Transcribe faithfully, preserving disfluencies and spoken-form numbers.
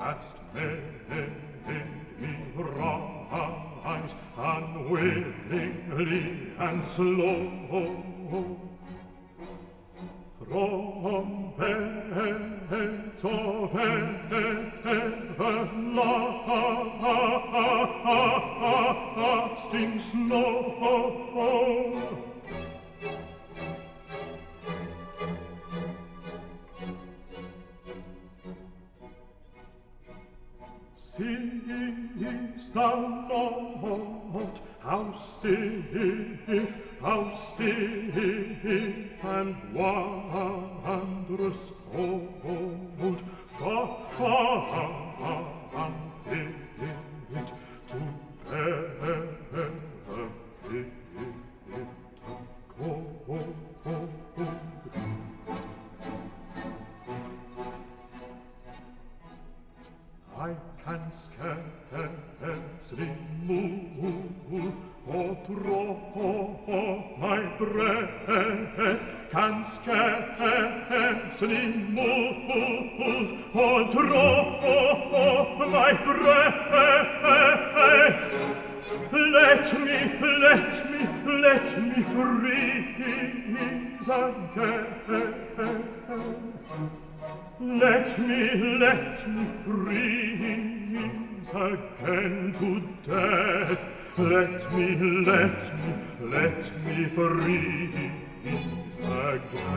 hast made me rise unwillingly and slow from beds of everlasting snow. Seest thou not how stiff, how stiff and wondrous old, far, far unfit to bear the bitter cold. I can scarcely move or draw my breath, can scarcely move or draw my breath. Let me, let me, let me freeze again. Let me, let me freeze again to death. Let me, let me, let me freeze again.